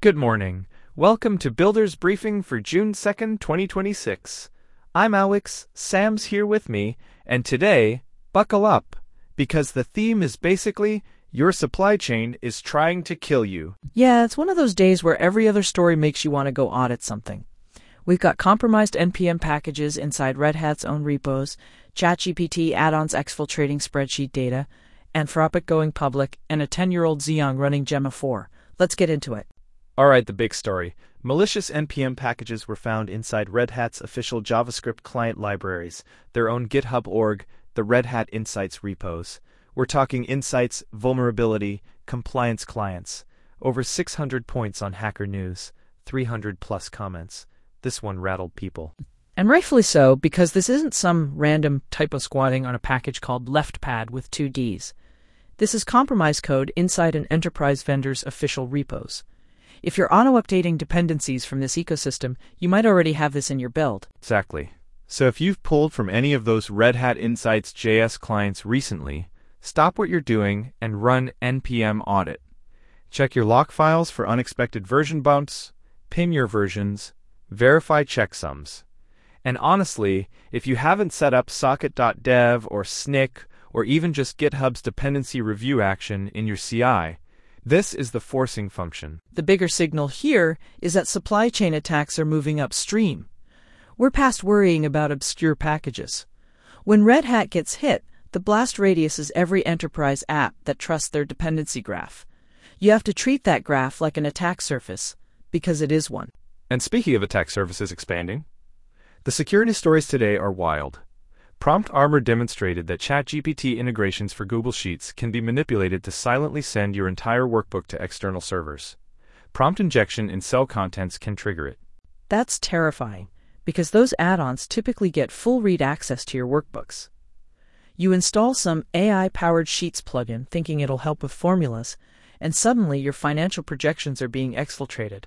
Good morning. Welcome to Builders Briefing for June 2nd, 2026. I'm Alex, Sam's here with me, and today, buckle up, because the theme is basically, your supply chain is trying to kill you. Yeah, it's one of those days where every other story makes you want to go audit something. We've got compromised NPM packages inside Red Hat's own repos, ChatGPT add-ons exfiltrating spreadsheet data, Anthropic going public, and a 10-year-old Xeon running Gemma 4. Let's get into it. Alright, the big story. Malicious NPM packages were found inside Red Hat's official JavaScript client libraries, their own GitHub org, the Red Hat Insights repos. We're talking Insights, Vulnerability, Compliance clients. Over 600 points on Hacker News, 300 plus comments. This one rattled people. And rightfully so, because this isn't some random typo squatting on a package called LeftPad with 2 Ds. This is compromised code inside an enterprise vendor's official repos. If you're auto-updating dependencies from this ecosystem, you might already have this in your build. Exactly. So if you've pulled from any of those Red Hat Insights JS clients recently, stop what you're doing and run npm audit. Check your lock files for unexpected version bumps, pin your versions, verify checksums. And honestly, if you haven't set up socket.dev or snick or even just GitHub's dependency review action in your CI, this is the forcing function. The bigger signal here is that supply chain attacks are moving upstream. We're past worrying about obscure packages. When Red Hat gets hit, the blast radius is every enterprise app that trusts their dependency graph. You have to treat that graph like an attack surface, because it is one. And speaking of attack surfaces expanding, the security stories today are wild. Prompt Armor demonstrated that ChatGPT integrations for Google Sheets can be manipulated to silently send your entire workbook to external servers. Prompt injection in cell contents can trigger it. That's terrifying, because those add-ons typically get full read access to your workbooks. You install some AI-powered Sheets plugin thinking it'll help with formulas, and suddenly your financial projections are being exfiltrated.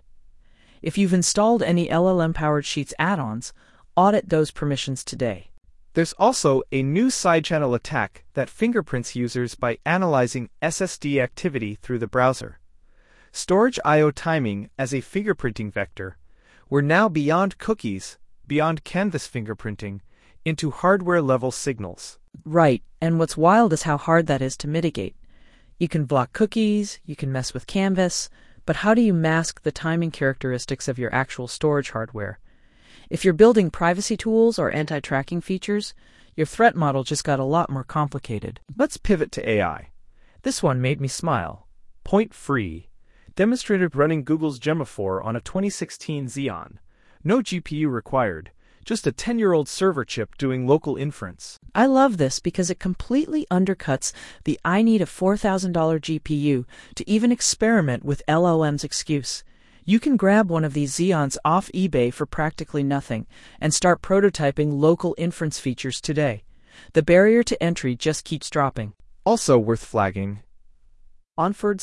If you've installed any LLM-powered Sheets add-ons, audit those permissions today. There's also a new side-channel attack that fingerprints users by analyzing SSD activity through the browser. Storage I/O timing as a fingerprinting vector. We're now beyond cookies, beyond canvas fingerprinting, into hardware-level signals. Right, and what's wild is how hard that is to mitigate. You can block cookies, you can mess with canvas, but how do you mask the timing characteristics of your actual storage hardware? If you're building privacy tools or anti-tracking features, your threat model just got a lot more complicated. Let's pivot to AI. This one made me smile. Point Free demonstrated running Google's Gemma 4 on a 2016 Xeon. No GPU required, just a 10-year-old server chip doing local inference. I love this because it completely undercuts the I need a $4,000 GPU to even experiment with LLM's excuse. You can grab one of these Xeons off eBay for practically nothing and start prototyping local inference features today. The barrier to entry just keeps dropping. Also worth flagging, Onford's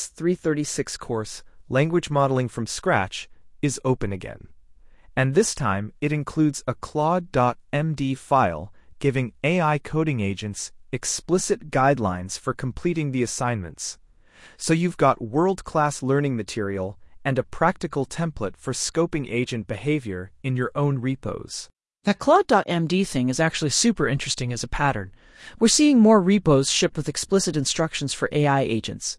CS336 course, Language Modeling from Scratch, is open again. And this time it includes a Claude.md file giving AI coding agents explicit guidelines for completing the assignments. So you've got world-class learning material and a practical template for scoping agent behavior in your own repos. That Claude.md thing is actually super interesting as a pattern. We're seeing more repos shipped with explicit instructions for AI agents.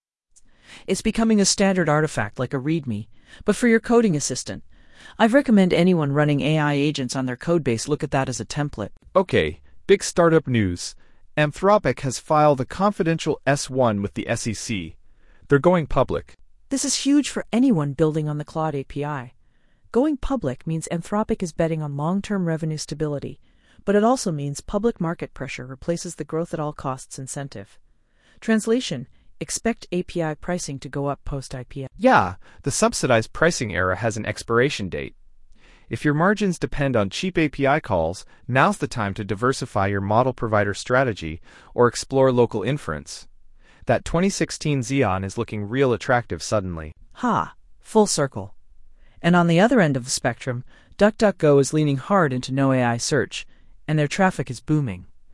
It's becoming a standard artifact like a README, but for your coding assistant. I'd recommend anyone running AI agents on their codebase look at that as a template. Okay, big startup news. Anthropic has filed a confidential S1 with the SEC. They're going public. This is huge for anyone building on the Claude API. Going public means Anthropic is betting on long-term revenue stability, but it also means public market pressure replaces the growth at all costs incentive. Translation: expect API pricing to go up post-IPO. Yeah, the subsidized pricing era has an expiration date. If your margins depend on cheap API calls, now's the time to diversify your model provider strategy or explore local inference. That 2016 Xeon is looking real attractive suddenly. Ha! Full circle. And on the other end of the spectrum, DuckDuckGo is leaning hard into no AI search, and their traffic is booming.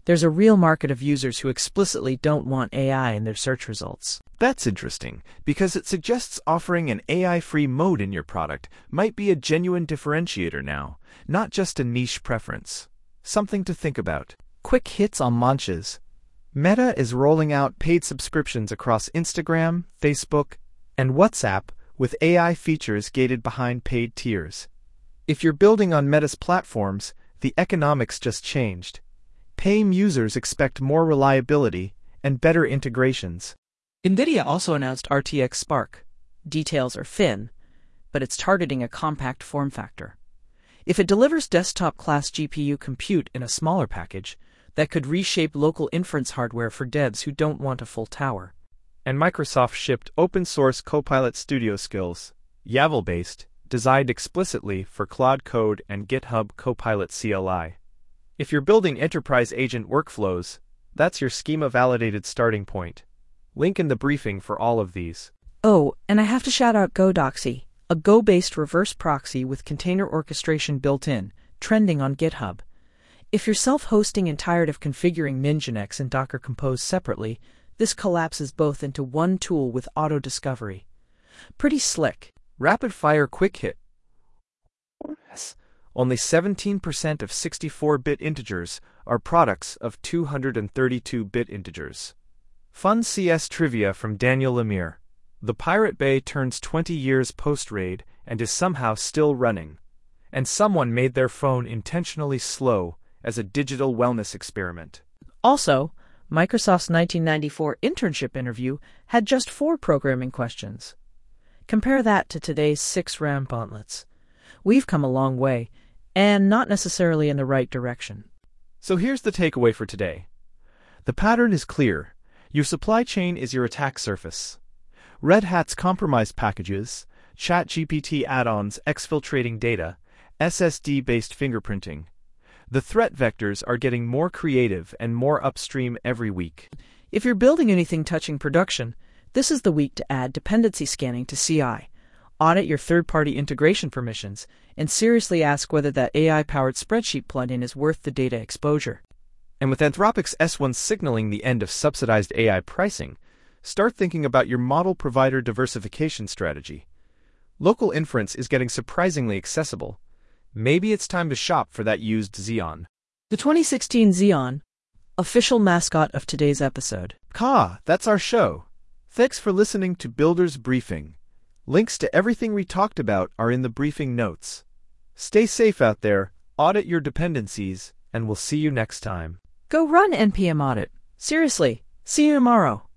There's a real market of users who explicitly don't want AI in their search results. That's interesting, because it suggests offering an AI-free mode in your product might be a genuine differentiator now, not just a niche preference. Something to think about. Quick hits on launches. Meta is rolling out paid subscriptions across Instagram, Facebook, and WhatsApp with AI features gated behind paid tiers. If you're building on Meta's platforms, the economics just changed. Paying users expect more reliability and better integrations. NVIDIA also announced RTX Spark. Details are thin, but it's targeting a compact form factor. If it delivers desktop-class GPU compute in a smaller package, that could reshape local inference hardware for devs who don't want a full tower. And Microsoft shipped open-source Copilot Studio Skills, YAML-based, designed explicitly for Claude Code and GitHub Copilot CLI. If you're building enterprise agent workflows, that's your schema-validated starting point. Link in the briefing for all of these. Oh, and I have to shout out GoDoxy, a Go-based reverse proxy with container orchestration built in, trending on GitHub. If you're self-hosting and tired of configuring Nginx and Docker Compose separately, this collapses both into one tool with auto-discovery. Pretty slick. Rapid-fire quick hit. Only 17% of 64-bit integers are products of 232-bit integers. Fun CS trivia from Daniel Lemire. The Pirate Bay turns 20 years post-raid and is somehow still running. And someone made their phone intentionally slow as a digital wellness experiment. Also, Microsoft's 1994 internship interview had just 4 programming questions. Compare that to today's 6 RAM gauntlets. We've come a long way, and not necessarily in the right direction. So here's the takeaway for today. The pattern is clear. Your supply chain is your attack surface. Red Hat's compromised packages, ChatGPT add-ons exfiltrating data, SSD-based fingerprinting. The threat vectors are getting more creative and more upstream every week. If you're building anything touching production, this is the week to add dependency scanning to CI. Audit your third-party integration permissions, and seriously ask whether that AI-powered spreadsheet plugin is worth the data exposure. And with Anthropic's S1 signaling the end of subsidized AI pricing, start thinking about your model provider diversification strategy. Local inference is getting surprisingly accessible. Maybe it's time to shop for that used Xeon. The 2016 Xeon, official mascot of today's episode. That's our show. Thanks for listening to Builders Briefing. Links to everything we talked about are in the briefing notes. Stay safe out there, audit your dependencies, and we'll see you next time. Go run NPM audit. Seriously, see you tomorrow.